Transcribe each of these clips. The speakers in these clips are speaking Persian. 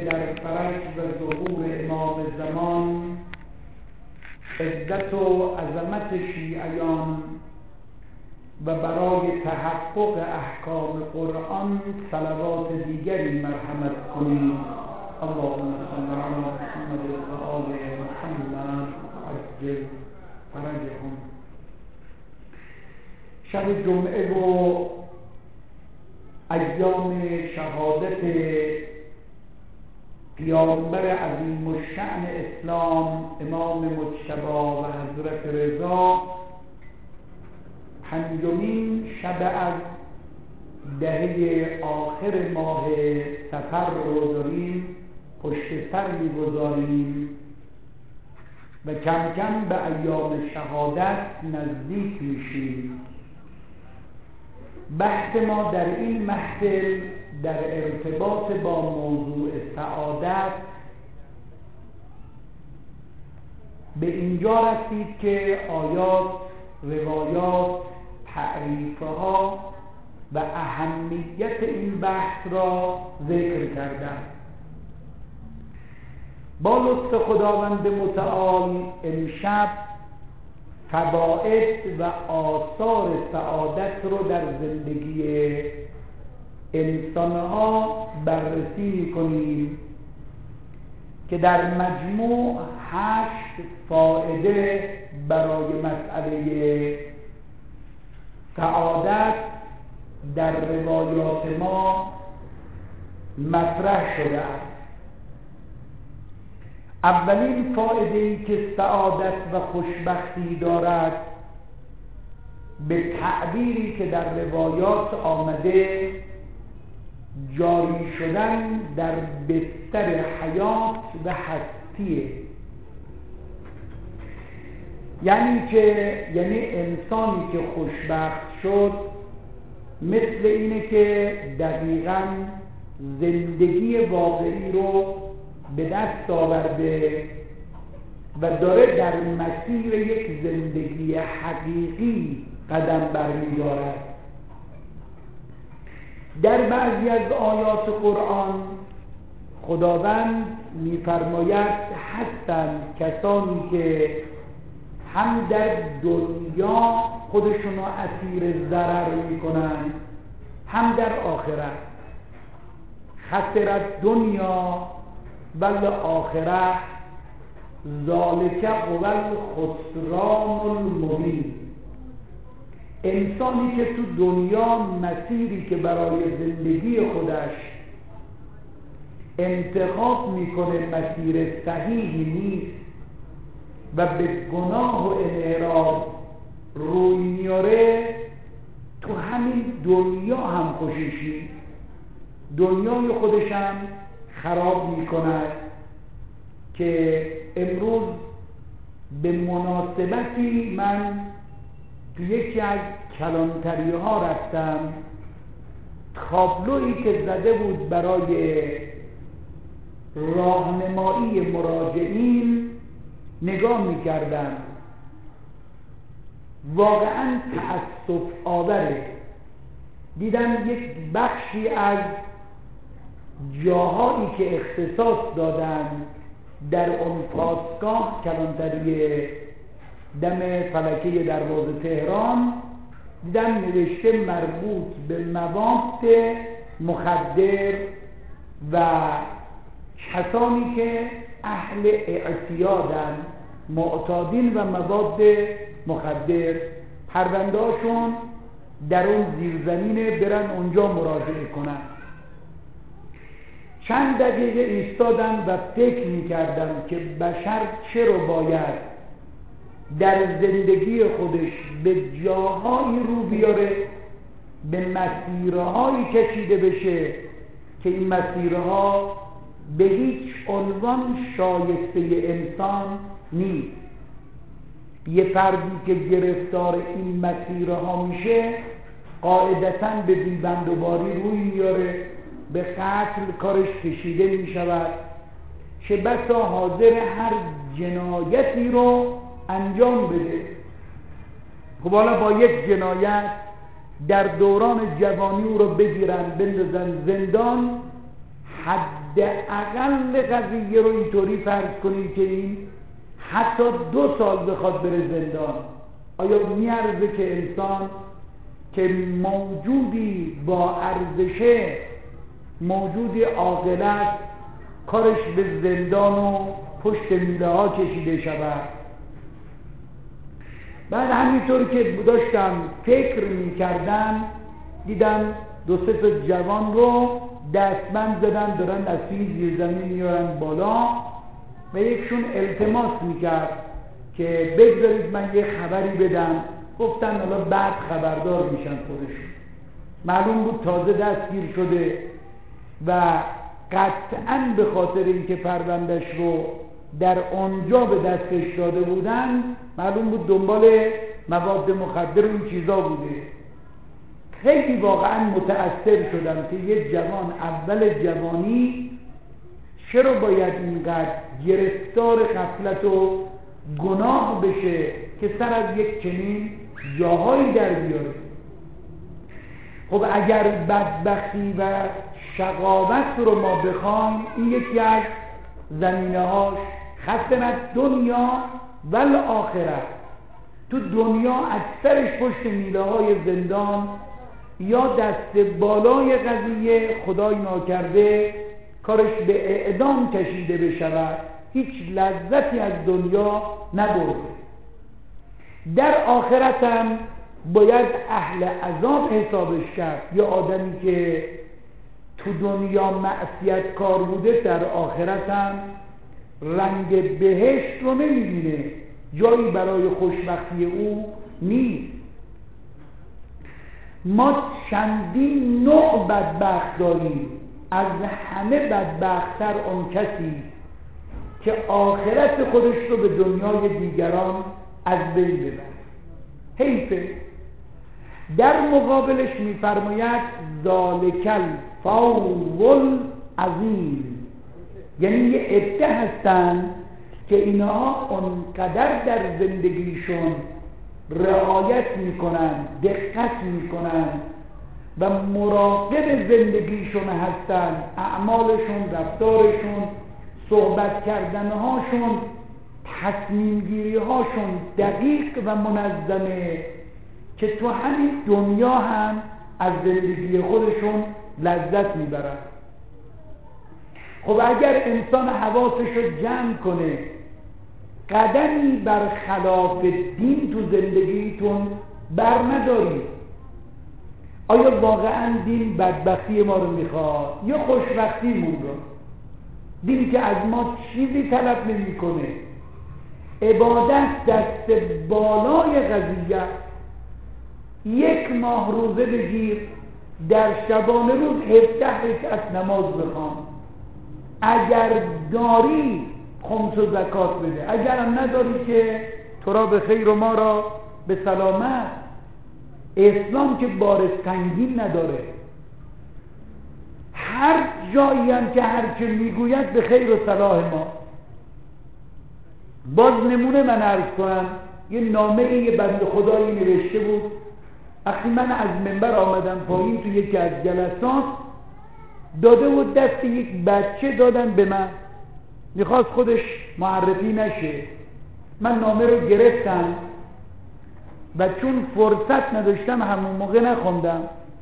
در فرج و ظهور امام زمان عزت و عظمت شیعیان و برای تحقق احکام قرآن صلوات دیگری مرحمت کنید. اللهم صل علی محمد و آل محمد عجل فرجهم. شب جمعه و ایام شهادت پیامبر عظیم الشأن اسلام امام مجتبی و حضرت رضا، پنجمین شب از دهه آخر ماه صفر رو داریم پشت سر می‌گذاریم و کم کم به ایام شهادت نزدیک میشیم. بحث ما در این محفل در ارتباط با موضوع سعادت به اینجا رسید که آیات، روایات، تعریفها و اهمیت این بحث را ذکر کردند. با لطف خداوند متعال امشب فواید و آثار سعادت رو در زندگی انسانها بررسی می‌کنیم که در مجموع 8 فایده برای مسئله سعادت در روایات ما مطرح شده است. اولین فایده‌ای که سعادت و خوشبختی دارد به تعبیری که در روایات آمده جاری شدن در بستر حیات و هستیه. یعنی انسانی که خوشبخت شد مثل اینه که دقیقاً زندگی واقعی رو به دست آورده و داره در مسیر یک زندگی حقیقی قدم برمی‌دارد. در بعضی از آیات قرآن خداوند می‌فرماید هستند کسانی که هم در دنیا خودشون رو اسیر ضرر می‌کنند هم در آخرت. خسرت دنیا بل آخره ذالک هو الخسران المبین. انسانی که تو دنیا مسیری که برای زندگی خودش انتخاب میکنه مسیر صحیحی نیست و به گناه و انحراف روی میاره، تو همین دنیا هم خوشش نیست، دنیای خودش هم خراب میکند. که امروز به مناسبتی من تو یکی از کلانتری ها رفتم، تابلویی که زده بود برای راهنمایی مراجعین نگاه میکردم، واقعا تأسف آوره. دیدم یک بخشی از جاهایی که اختصاص دادن در اون پاسگاه کلانتری دم فلکه دروازه تهران، دیدم نوشته مربوط به مواد مخدر و کسانی که اهل اعتیادن، معتادین و مواد مخدر، پرونده‌هاشون در اون زیرزمینه، برن اونجا مراجعه کنن. چند دقیقه ایستادم و فکر می‌کردم که بشر چرا باید در زندگی خودش به جاهایی رو بیاره، به مسیرهایی کشیده بشه که این مسیرها به هیچ عنوان شایسته انسان نیست. یه فردی که گرفتار این مسیرها میشه قاعدتاً به بی‌بندوباری روی میاره، به قتل کارش کشیده میشود، چه بسا حاضر هر جنایتی رو انجام بده. خب حالا با یک جنایت در دوران جوانی او رو بگیرن بندازن زندان، حداقل قضیه رو اینطوری فرض کنید که این حتی 2 سال بخواد بره زندان، آیا میارزه که انسان که موجودی با ارزشه، موجودی عاقل است، کارش به زندان و پشت میله ها کشیده شود؟ بعد همینطور که داشتم فکر میکردم دیدم 2-3 تا جوان رو دستبند زدن دارن از توی زیرزمین میارن بالا و یکشون التماس میکرد که بگذارید من یه خبری بدم. گفتن حالا بعد خبردار میشن خودشون. معلوم بود تازه دستگیر شده و قطعاً به خاطر اینکه پروندهش رو در آنجا به دستش داده بودن، معلوم بود دنبال مواد مخدر و این چیزا بوده. خیلی واقعا متأثر شدم که یه جوان اول جوانی چرا باید اینقدر گرفتار غفلت و گناه بشه که سر از یک چنین جاهایی در بیاره. خب اگر بدبختی و شقاوت رو ما بخوایم، این یکی از زمینه هاش خسنت دنیا و آخرت. تو دنیا اکثرش پشت میله های زندان یا دست بالای قضیه خدای ناکرده کارش به اعدام کشیده بشود، هیچ لذتی از دنیا نبرده. در آخرت هم باید اهل عذاب حسابش کرد. یا آدمی که تو دنیا معصیت کار بوده در آخرت هم رنگ بهشت رو نمیبینه، جایی برای خوشبختی او نیست. ما چندین نوع بدبخت داریم. از همه بدبخت‌تر اون کسی که آخرت خودش رو به دنیای دیگران از بین ببره. حیفه. در مقابلش میفرماید ذالک الفوز العظیم، یعنی یه عده هستن که اینها اونقدر در زندگیشون رعایت میکنن، دقت میکنن و مراقب زندگیشون هستن، اعمالشون، رفتارشون، صحبت کردنهاشون، تصمیم گیری هاشون دقیق و منظمه که تو همین دنیا هم از زندگی خودشون لذت میبرن. خب اگر انسان حواسش رو جمع کنه، قدمی برخلاف دین تو زندگیتون بر ندارید، آیا واقعا دین بدبختی ما رو میخواد یا خوشبختیمون رو؟ دینی که از ما چیزی طلب نمیکنه، عبادت دست بالای قضیه. 1 ماه روزه بگیر، در شبانه روز 17 رکعت نماز بخوان، اگر داری خمس و زکات بده، اگر هم نداری که تو را به خیر و ما را به سلامت. اسلام که بار سنگین نداره، هر جایی هم که هرچه میگوید به خیر و صلاح ما. باز نمونه من عرض کنم، یه نامه یه بنده خدایی نوشته بود. وقتی من از منبر آمدم پایین تو یکی از جلسات، داده بود دست یک بچه دادن به من، میخواست خودش معرفی نشه. من نامه رو گرفتم و چون فرصت نداشتم همون موقع نخوندم،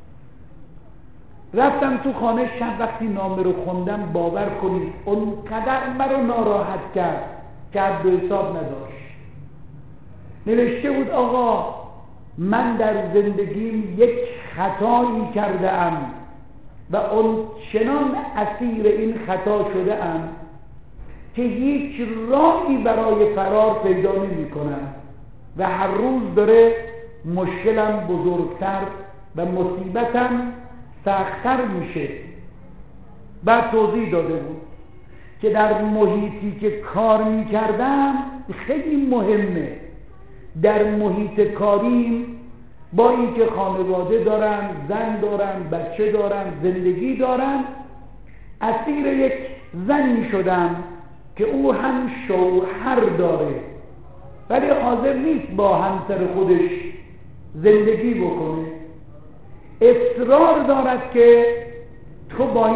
رفتم تو خانه. شب وقتی نامه رو خوندم، باور کنید اونقدر مرا ناراحت کرد که حد و حساب نداشت. نوشته بود آقا من در زندگیم یک خطایی کرده ام و اون چنان اسیر این خطا شده ام که هیچ راهی برای فرار پیدا نمی کنم و هر روز داره مشکلم بزرگتر و مصیبتم سخت‌تر میشه. بعد توضیح داده بود که در محیطی که کار میکردم خیلی مهمه. در محیط کاریم با اینکه خانواده دارن، زن دارن، بچه دارن، زندگی دارن، اسیر یک زنی شدم که او هم شوهر داره ولی حاضر نیست با همسر خودش زندگی بکنه. اصرار دارد که تو باید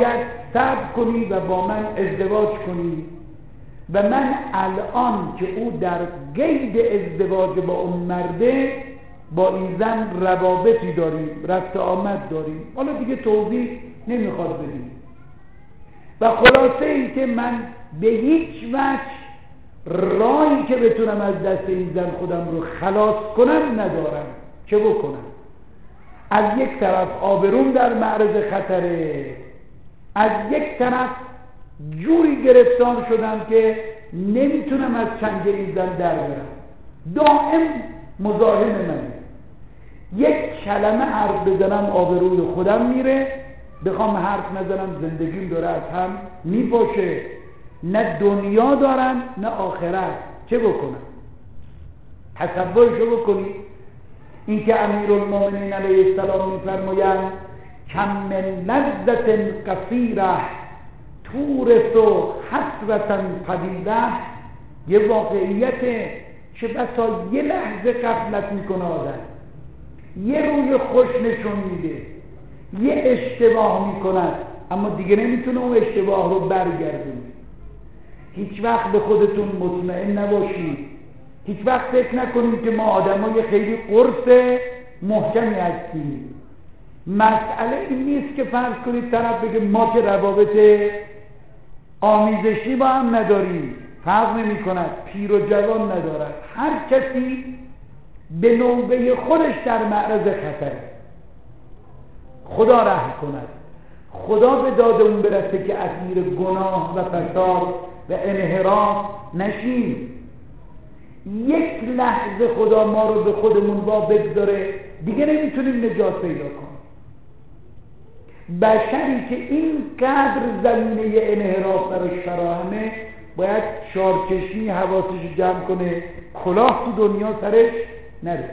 صبر کنی و با من ازدواج کنی و من الان که او در قید ازدواج با اون مرده با این زن روابطی داریم، رفت آمد داریم، حالا دیگه توضیح نمیخواد بدیم و خلاصه این که من به هیچ وجه راهی که بتونم از دست این زن خودم رو خلاص کنم ندارم. چه بکنم؟ از یک طرف آبروم در معرض خطره، از یک طرف جوری گرفتار شدم که نمیتونم از چنگ این زن در برم، دائم مزاحم منه، یک کلمه حرف بزنم آبروی خودم میره، بخوام حرف نزنم زندگیم داره از هم میپاشه، نه دنیا دارم نه آخرت. چه بکنم؟ تصورشو بکنید این که امیرالمومنین علیه السلام میفرمایند کم من لذت قصیره تورث حسرة طویله، یه واقعیته که بسا یه لحظه غفلت میکنه آدم، یه روی خوش نشون میده، یه اشتباه میکند اما دیگه نمیتونه اون اشتباه رو برگردونه. هیچ وقت به خودتون مطمئن نباشید، هیچ وقت فکر نکنید که ما آدمای خیلی قرص محکمی هستیم. مسئله این نیست که فرض کنید طرف بگه ما که روابط آمیزشی با هم نداریم، فرق نمی کند، پیر و جوان ندارد، هر کسی به نوبه خودش در معرض خطره. خدا رحم کند، خدا به داد اون برسه که اسیر گناه و فساد و انحراف نشیم. یک لحظه خدا ما رو به خودمون وا بگذاره دیگه نمیتونیم نجات پیدا کنیم. بشری که اینقدر زمینه انحراف براش فراهمه باید شارکشی حواسش جمع کنه، کلاه تو دنیا سرش نره.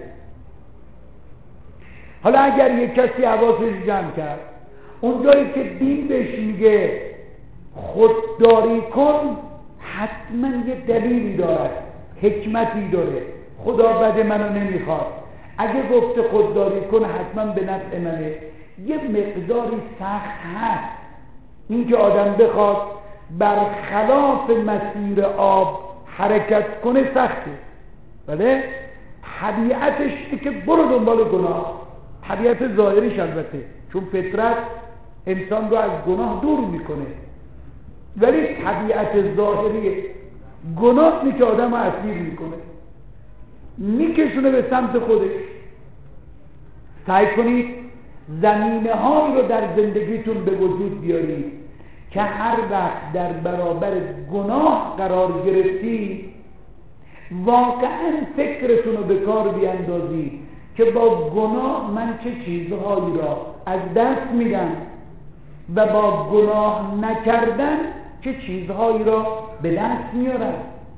حالا اگر یک کسی حواسش جمع کرد اونجایی که دین بهش میگه خودداری کن، حتما یه دلیلی دارد، حکمتی داره، خدا بد منو نمیخواد. اگه گفته خودداری کن حتما به نفع منه. یه مقداری سخت هست این که آدم بخواد برخلاف مسیر آب حرکت کنه، سخته، بله طبیعتش اینه که برو دنبال گناه، طبیعت ظاهریش البته، چون فطرت انسان رو از گناه دور میکنه، ولی طبیعت ظاهری گناه اینه که آدم رو اسیر میکنه، میکشونه به سمت خودش. سعی کنید زمینه هایی رو در زندگیتون به وجود بیارید که هر وقت در برابر گناه قرار گرفتید واقعا فکرتون رو به کار بیاندازید که با گناه من چه چیزهایی را از دست میدم و با گناه نکردن چه چیزهایی را به دست میارم.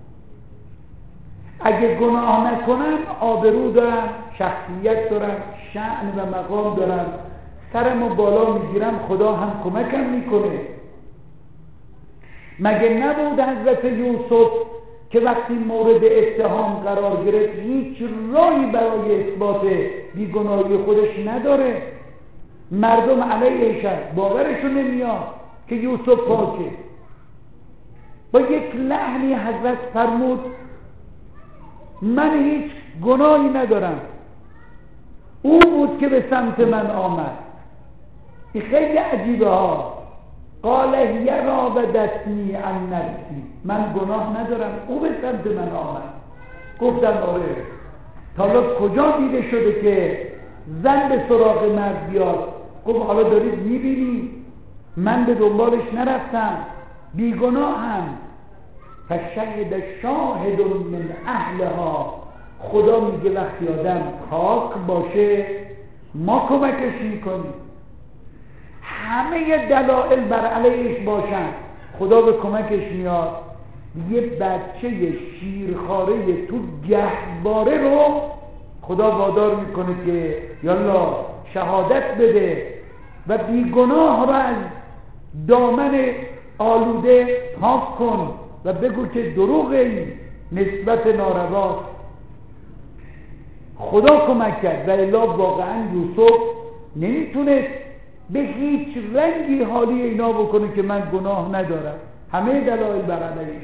اگه گناه نکنم آبرو دارم، شخصیت دارم، شأن و مقام دارم، سرمو بالا میگیرم، خدا هم کمکم میکنه. مگه نبود حضرت یوسف که وقتی مورد اتهام قرار گرفت هیچ راهی برای اثبات بیگناهی خودش نداره، مردم علیه شد، باورشون نمیاد که یوسف پاکه. با یک لحنی حضرت فرمود من هیچ گناهی ندارم، او بود که به سمت من آمد. این خیلی عجیبه ها. قال هی راودتنی عن نفسی، من گناه ندارم، او به سمت من آمد. گفتم آره. تا حالا کجا دیده شده که زن به سراغ مرد بیاد؟ گفت حالا دارید میبینی من به دنبالش نرفتم، بیگناه هم. فشهد شاهد من اهلها، خدا میگه وقتی آدم پاک باشه ما کمکش میکنیم. همه دلایل بر علیهش باشن خدا به کمکش میاد. یه بچه شیرخواره تو گهواره رو خدا وادار میکنه که یالا شهادت بده و بیگناه رو از دامن آلوده پاک کن و بگو که دروغه، نسبت ناروا. خدا کمک کرد و الا واقعا یوسف نمیتونست به هیچ رنگی حالی اینا بکنه که من گناه ندارم، همه دلایل بر علیهش.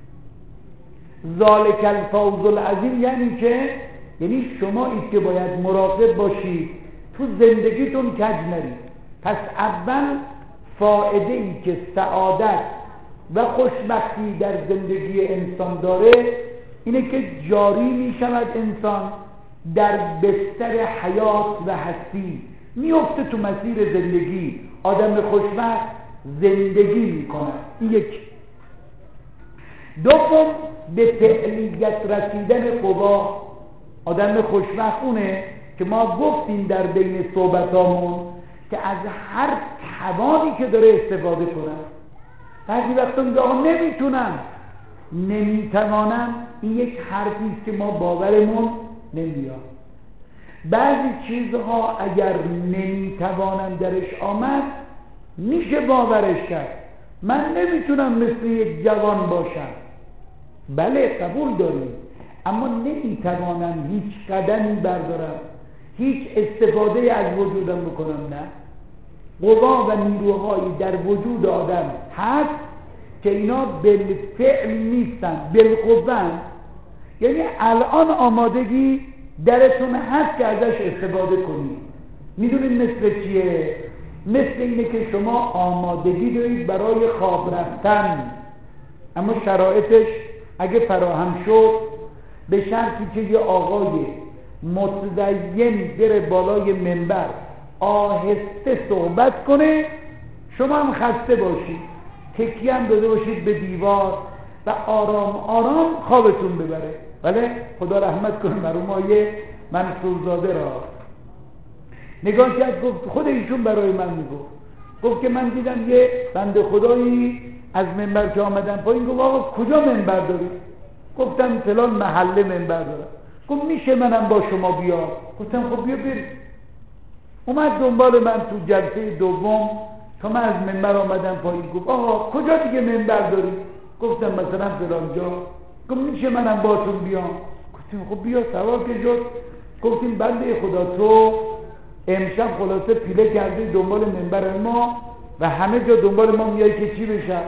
ذالک الفوز العظیم یعنی شمایید که باید مراقب باشید تو زندگیتون کج نرید. پس اول فایده ای که سعادت و خوشبختی در زندگی انسان داره اینه که جاری می شود انسان در بستر حیات و هستی، میفته تو مسیر زندگی. آدم خوشبخت زندگی میکنه. این یک. دوم، به فعلیت رسیدن قوا. آدم خوشبخت اونه که ما گفتیم در بین صحبتامون که از هر توانی که داره استفاده کنه. بعضی وقتا میگه آقا نمیتوانم. این یک حرفیست که ما باورمون نمیاد. بعضی چیزها اگر نمیتوانم درش آمد میشه باورش کرد. من نمیتونم مثل یک جوان باشم، بله قبول داریم، اما نمیتوانم هیچ قدمی بردارم، هیچ استفاده از وجودم بکنم. نه، قوا و نیروهایی در وجود آدم هست که اینا بالفعل نیستن، بالقوه. یعنی الان آمادگی درتون هست که ازش استفاده کنید. میدونید مثل چیه؟ مثل اینه که شما آمادگی دارید برای خواب رفتن، اما شرایطش اگه فراهم شد به شرطی که یه آقای متدین بره بالای منبر آهسته صحبت کنه، شما هم خسته باشید، تکیه هم داده باشید به دیوار و آرام آرام خوابتون ببره. بله خدا رحمت کنه مرحوم آیه منصورزاده را. نگاه کرد، گفت خود ایشون برای من گفت که من دیدم یه بنده خدایی از منبر که آمدن پایین، گفت آقا کجا منبر داری؟ گفتم فلان محله منبر دارم. گفت میشه منم با شما بیام؟ گفتم خب بیا بریم. اومد دنبال من تو جلسه دوم تا من از منبر آمدم پایین. گفت آقا کجا دیگه منبر داری؟ گفتم مثلا فلان جا. گفت میشه منم باتون بیام؟ گفتیم خب بیا. سوار که شد گفتیم بنده خدا تو امشب خلاصه پیله کردی دنبال منبر ما و همه جا دنبال ما میای که چی بشه؟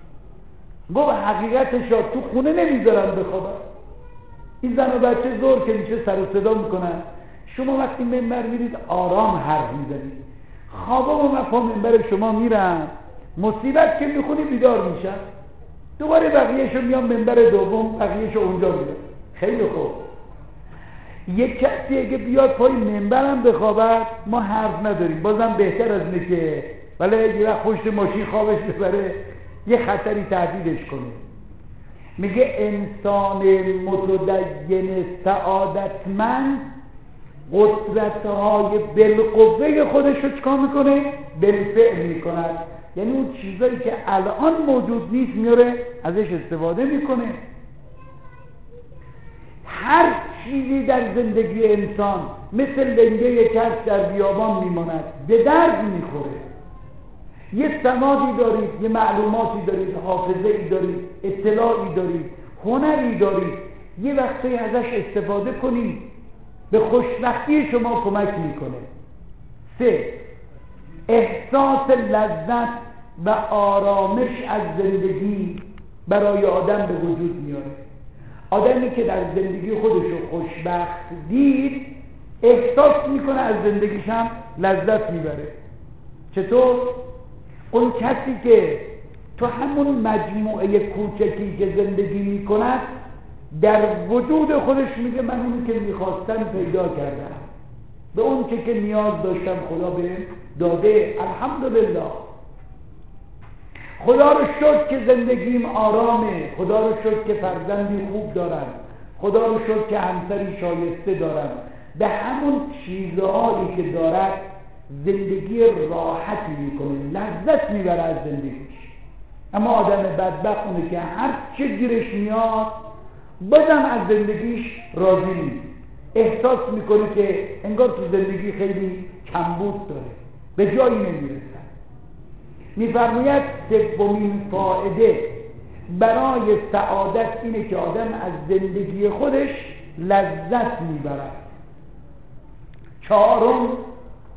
گفت حقیقتش تو خونه نمیذارن بخوابن. این زن و بچه زور که میشه سر و صدا میکنن. شما وقتی منبر میرید آرام حرف میزنید، خوابا و مفهوم منبر شما میرن، مصیبت که میخونی بیدار میشن، دوباره بقیهشو میان منبر دوم، بقیهشو اونجا میرن. خیلی خوب. یک کسی اگه بیاد پای منبرم بخوابد ما حرف نداریم، بازم بهتر از اینه که ولی یه وقت پشت ماشین خوابش ببره یه خطری تهدیدش کنه. میگه انسان متدین سعادتمند قدرت‌های بالقوه خودش رو چکار میکنه؟ بالفعل میکند. یعنی اون چیزایی که الان موجود نیست میاره ازش استفاده میکنه. هر چیزی در زندگی انسان مثل لنگه کشت در بیابان میماند، به درد میخوره. یه سمادی دارید، یه معلوماتی دارید، حافظه‌ای دارید، اطلاعی دارید، هنری دارید، یه وقتی ازش استفاده کنید، به خوشبختی شما کمک میکنه. 3. احساس لذت و آرامش از زندگی برای آدم به وجود میاره. آدمی که در زندگی خودش رو خوشبخت دید احساس میکنه از زندگیش هم لذت میبره. چطور؟ اون کسی که تو همون مجموعه کوچکی که زندگی میکند در وجود خودش میگه من اونی که میخواستم پیدا کردم، به اون که نیاز داشتم خدا بهم داده، الحمدلله. خدا رو شکر که زندگیم آرامه، خدا رو شکر که فرزندی خوب دارم، خدا رو شکر که همسری شایسته دارم. به همون چیزهایی که دارد زندگی راحتی میکنه، لذت میبره از زندگیش. اما آدم بدبخت اونه که هر چه گیرش میاد بازم از زندگیش راضی نیست، احساس میکنه که انگار تو زندگی خیلی کمبود داره، به جایی نمیرسه. میفرماید سومین فایده برای سعادت اینه که آدم از زندگی خودش لذت میبرد. 4.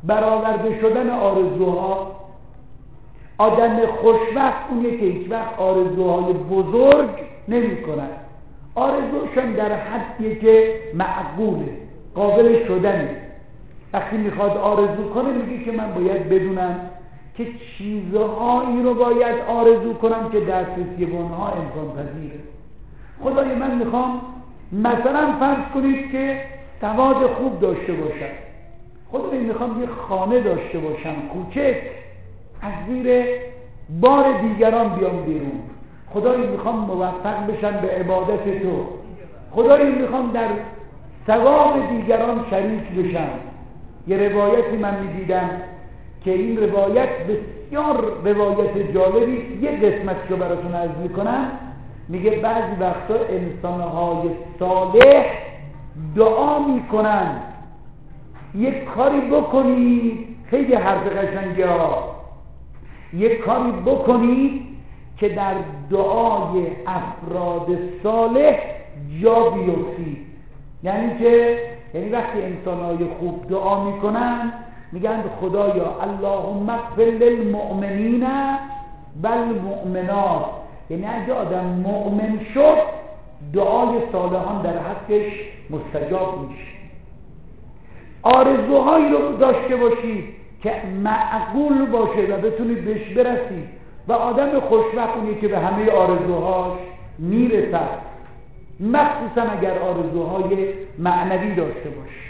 برآورده شدن آرزوها. آدم خوشبخت اونیه که هیچ وقت آرزوهای بزرگ نمی کند. آرزوشان در حدیه که معقوله، قابل شدنه. وقتی میخواد آرزو کنه میگه که من باید بدونم که چیزهایی رو باید آرزو کنم که دسترسی به اونها امکان پذیره. خدای من میخوام مثلا فرض کنید که سواد خوب داشته باشم، خدای میخوام یه خانه داشته باشم کوچک، از زیر بار دیگران بیام بیرون. خدای میخوام موفق بشم به عبادت تو. خدای میخوام در ثواب دیگران شریک بشم. یه روایتی من میدیدم که این روایت بسیار روایت جالبی، یه قسمتشو براتون عرض میکنم. میگه بعضی وقتا انسانهای صالح دعا میکنن یک کاری بکنید، خیلی حرف قشنگه ها، یک کاری بکنید که در دعای افراد صالح جا بیفتید. یعنی وقتی انسانهای خوب دعا میکنن میگن خدایا اللهم اغفر للمؤمنین والمؤمنات، یعنی اگه آدم مؤمن شد دعای صالحان در حقش مستجاب میشه. آرزوهایی رو داشته باشید که معقول باشه و بتونید بهش برسید و آدم خوشبخت اونیه که به همه آرزوهاش میرسد، مخصوصا اگر آرزوهای معنوی داشته باشه.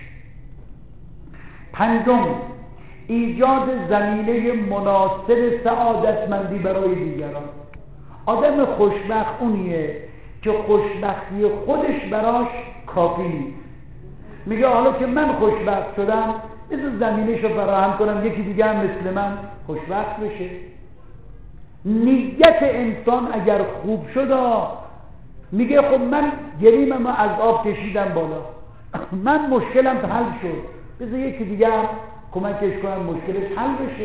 پنجم، ایجاد زمینه مناسب سعادتمندی برای دیگران. آدم خوشبخت اونیه که خوشبختی خودش براش کافی نیست. میگه حالا که من خوشبخت شدم بذار زمینه‌شو فراهم کنم یکی دیگه هم مثل من خوشبخت بشه. نیت انسان اگر خوب شد میگه خب من گلیمم از آب کشیدم بالا، من مشکلم حل شد، بذار یکی دیگه هم کمکش کنم مشکلش حل بشه.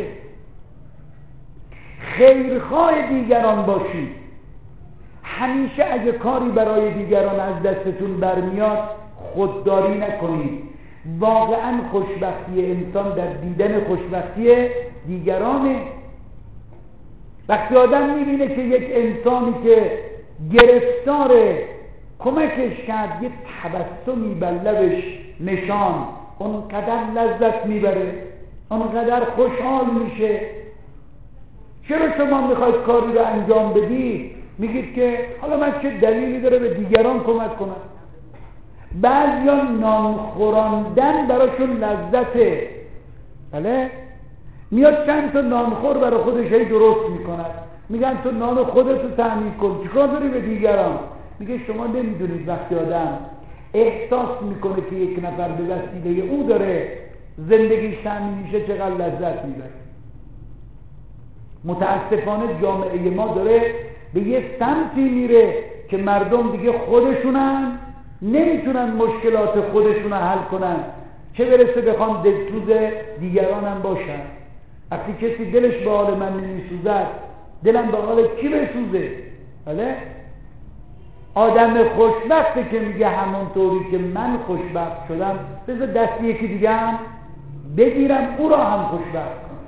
خیرخواه دیگران باشید. همیشه اگه کاری برای دیگران از دستتون برمیاد خودداری نکنید. واقعا خوشبختی انسان در دیدن خوشبختی دیگرانه. وقتی آدم میبینه که یک انسانی که گرفتاره کمکش کرد، یه تبسمی بر لبش نشان، اونقدر لذت میبره، اونقدر خوشحال میشه. چرا شما میخواید کاری رو انجام بدید؟ میگید که حالا من چه دلیلی داره به دیگران کمک کنم؟ بعضیان نان خوراندن براشون لذته. بله؟ میاد چند تا نانخور برای خودش درست میکند، میگن تو نان خودتو تامین کن، چیکار داری به دیگران؟ میگه شما نمیدونید وقتی آدم احساس میکنه که یک نفر به وسیله او داره زندگیش تامین میشه چقدر لذت میبره. متاسفانه جامعه ما داره به یه سمتی میره که مردم دیگه خودشونن نمیتونن مشکلات خودشون رو حل کنن، چه برسه بخوام دلسوز دیگران هم باشن. وقتی کسی دلش به حال من نمیسوزد دلم به حال کی بسوزه؟ بله؟ آدم خوشبخته که میگه همونطوری که من خوشبخت شدم بذار دست یکی دیگه هم بگیرم او را هم خوشبخت کنم.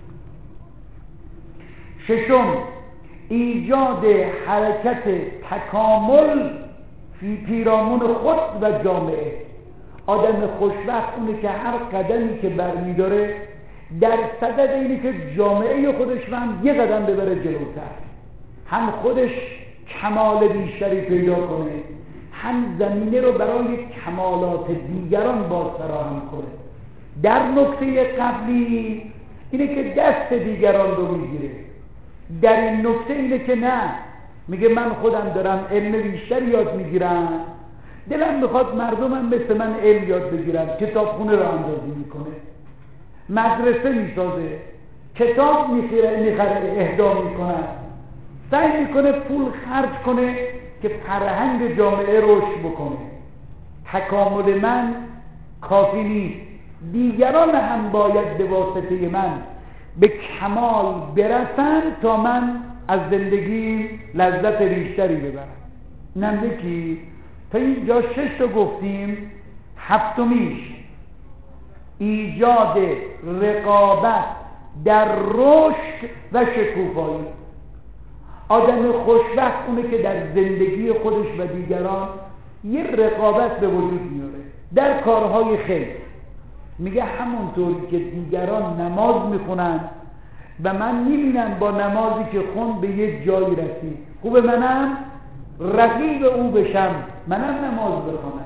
ششم، ایجاد حرکت تکامل فی پیرامون خود و جامعه. آدم خوشبخت اونه که هر قدمی که برمیداره در صدد اینه که جامعه خودش هم یه قدم ببره جلوتر، هم خودش کمال بیشتری پیدا کنه، هم زمینه رو برای کمالات دیگران باز فراهم کنه. در نکته قبلی اینه که دست دیگران رو میگیره، در این نکته اینه که نه، میگه من خودم دارم علم بیشتر یاد میگیرم، دلم میخواد مردمم مثل من علم یاد بگیرم، کتابخونه رو اندازی میکنه، مدرسه میسازه، کتاب میخره اهدا میکنه، سعی میکنه پول خرج کنه که فرهنگ جامعه رشد بکنه. تکامل من کافی نیست، دیگران هم باید به واسطه من به کمال برسن تا من از زندگی لذت بیشتری ببرم. اینم یکی. تا اینجا 6 تا گفتیم. هفتمیش ایجاد رقابت در رشد و شکوفایی. آدم خوشبخت اونه که در زندگی خودش و دیگران یه رقابت به وجود میاره در کارهای خیر. میگه همونطوری که دیگران نماز میخونن و من میبینم با نمازی که خون به یک جایی رسید، خوبه منم رقیب او بشم، منم نماز بخونم.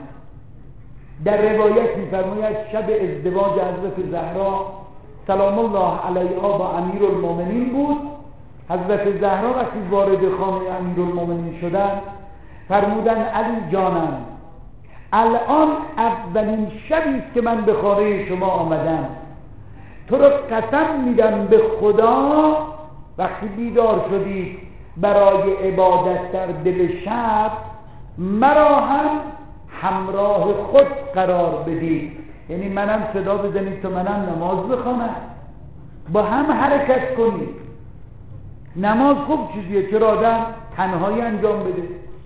در روایت میفرماید شب ازدواج حضرت زهرا سلام الله علیها با امیرالمومنین بود. حضرت زهرا وقتی وارد خانه امیرالمومنین شدن فرمودن علی جانم الان اولین شبی است که من به خانه شما آمدم، تو رو قسم میدم به خدا وقتی بیدار شدید برای عبادت در دل شب مرا هم همراه خود قرار بدید، یعنی منم صدا بزنید تو منم نماز بخوانم، با هم حرکت کنید. نماز خوب چیزیه، چرا آدم تنهایی انجام بده؟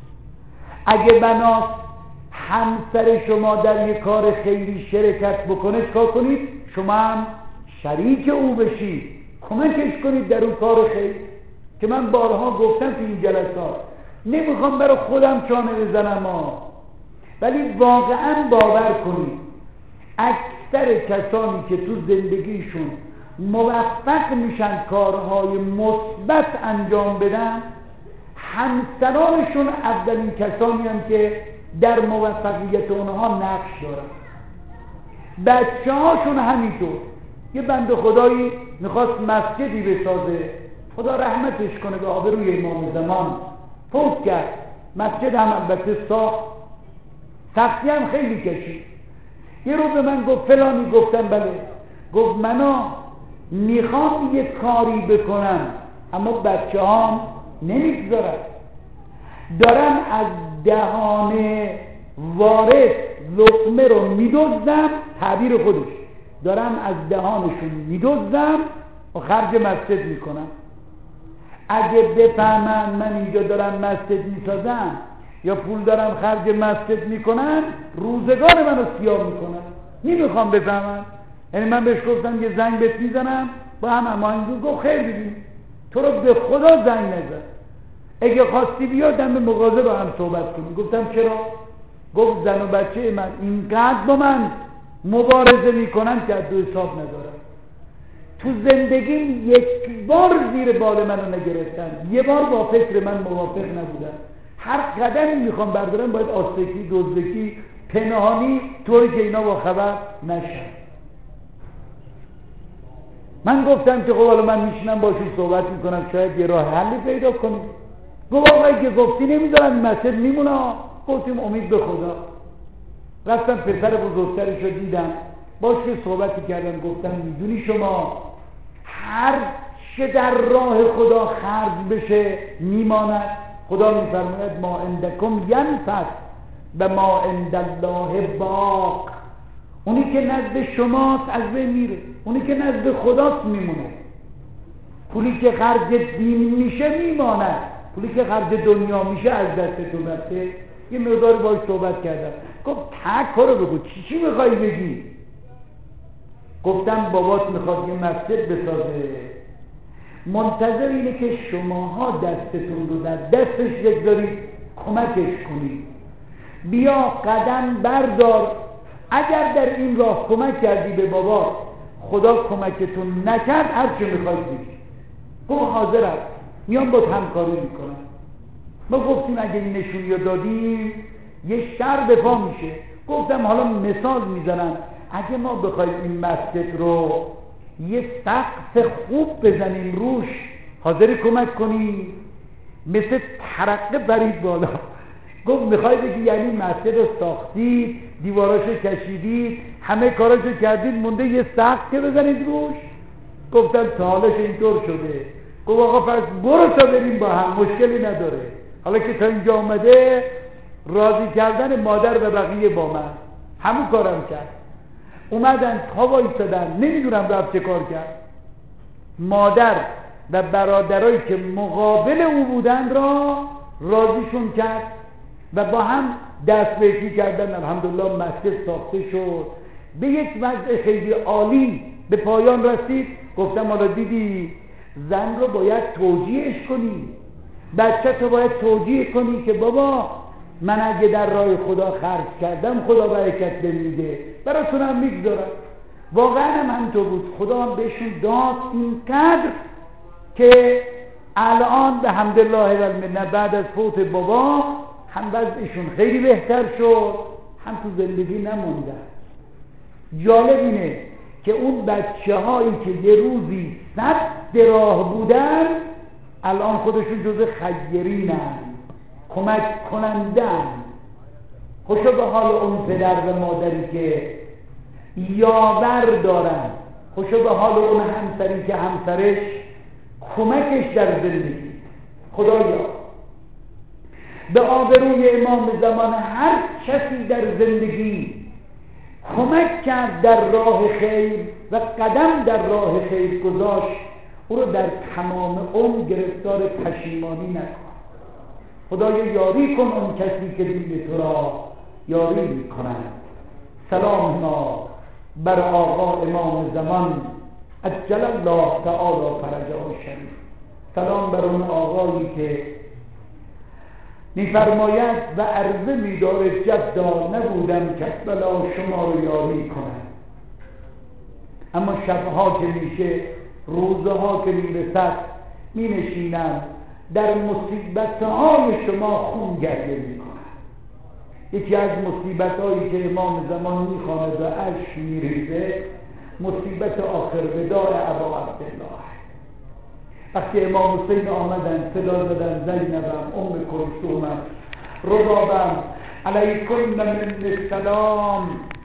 اگه بناست همسر شما در یک کار خیری شرکت بکنه چکار کنید؟ شما هم شریک او بشید، کمکش کنید در اون کار خیر. که من بارها گفتم تو این جلسات نمیخوام برای خودم چانه بزنم ولی واقعا باور کنید اکثر کسانی که تو زندگیشون موفق میشن کارهای مثبت انجام بدن همسرانشون اولین کسانی هم که در موفقیت اونها نقش دارن. بچه هاشون همینطور. یه بنده خدایی میخواست مسجدی بسازه، خدا رحمتش کنه به آبروی امام زمان، فوت کرد. مسجد هم البته ساخت، سختی هم خیلی کشید. یه رو به من گفت فلانی، گفتم بله. گفت منا میخوام یه کاری بکنم اما بچه هام نمیگذارن، دارم از دهان وارث لقمه رو میدزدم، تعبیر خودش، دارم از دهانشون میدزدم و خرج مسجد میکنم. اگه بفهمن من اینجا دارم مسجد میسازم یا پول دارم خرج مسجد میکنن روزگار منو سیاه میکنن. نمیخوام بفهمن. یعنی من بهش گفتم یه زنگ بهت میزنم با هم هماهنگ. گفت خیر ببین تو رو به خدا زنگ نزن، اگه خواستی بیا دم مغازه با هم صحبت کنیم. گفتم چرا؟ گفت زن و بچه من اینقدر با من مبارزه میکنن که از دو حساب ندارم. تو زندگیم یک بار زیر بال منو نگرفتن، یه بار با فکر من موافق نبودن. هر قدمی میخوام بردارم باید آستکی دزدکی پنهانی طوری که اینا با خبر نشن. من گفتم که خب حالا من میشینم باشون صحبت میکنم شاید یه راه حلی پیدا کنیم. گفت آقایی که گفتی نمیذارم این مسجد میمونه. گفتیم امید به خدا. رفتم پسر بزرگترش رو دیدم، باش که صحبتی کردم. گفتم میدونی شما هر چه در راه خدا خرج بشه میماند. خدا میفرماید ما عندکم ینفد و ما عند الله باق. اونی که نزد شماست از بین میره، اونی که نزد خداست میمونه. پولی که خرج دین میشه میماند، پولی که خرج دنیا میشه از دستتون رفته. یه مقدار باهاش صحبت کردم. گفت تک کارو بگو، چی میخوای بگی؟ گفتم بابات میخواد یه مسجد بسازه، منتظر اینه که شماها دستتون رو در دستش بگذارید کمکش کنید. بیا قدم بردار. اگر در این راه کمک کردی به بابا خدا کمکتون نکرد هر چه میخواید بگید. گفت حاضرم میام با همکاری میکنم. ما گفتیم اگه این نشونی رو دادیم یه شر به پا میشه. گفتم حالا مثال میزنم، اگه ما بخوایم این مسجد رو یه سقف خوب بزنیم روش حاضری کمک کنی؟ مثل ترقه برید بالا. گفت میخوای بگی یعنی مسجد رو ساختید، دیواراشو کشیدید، همه کاراشو کردید، مونده یه سقف که بزنید روش؟ گفتم تا حالش اینطور شده. گفت آقا پس برو تا بریم با هم، مشکلی نداره. حالا که تا اینجا آمده راضی کردن مادر و بقیه با من. همون کارم کرد. اومدن تا وایسادن، نمیدونم رفت چه کار کرد. مادر و برادرایی که مقابل او بودن را راضیشون کرد و با هم دست به یکی کردن. الحمدلله مسجد ساخته شد، به یک وضع خیلی عالی به پایان رسید. گفتم حالا دیدی زن رو باید توجیهش کنی، بچه تو باید توجیه کنی که بابا من اگه در راه خدا خرج کردم خدا برکت بمیده، براتونم میگذارم. واقعا هم همینطور بود. خدا هم بهشون داد اینقدر که الان به حمدالله و المنه بعد از فوت بابا هم وضعشون خیلی بهتر شد، هم تو زندگی نموندن. جالب اینه که اون بچه هایی که یه روزی سد راه بودن الان خودشون جز خیرینن، کمک کنندن. خوشا به حال اون پدر و مادری که یاور دارن، خوشا به حال اون همسری که همسرش کمکش در زندگی. خدایا به آبروی امام زمان هر کسی در زندگی کمک کرد در راه خیر و قدم در راه خیر گذاشت، او رو در تمام عمر گرفتار پشیمانی نکن. خدایا یاری کن اون کسی که دین تو را یاری می کند. سلام ما بر آقا امام زمان عجل الله تعالی فرجه شریف. سلام بر اون آقایی که می‌فرماید و عرضه می‌داره جدا نبودم که بلا شما رو یاری کنم، اما شبها که میشه، روزها که میرسد، مینشینم در مصیبت‌های شما خون گریه میکنم. یکی از مصیبت‌هایی که امام زمان میخواند و اشک میریزه مصیبت آخر وداع ابا عبدالله. وقتی امام حسین آمدن صدا زدن زینبم، ام کلثومم، ربابم، علیکن من السلام،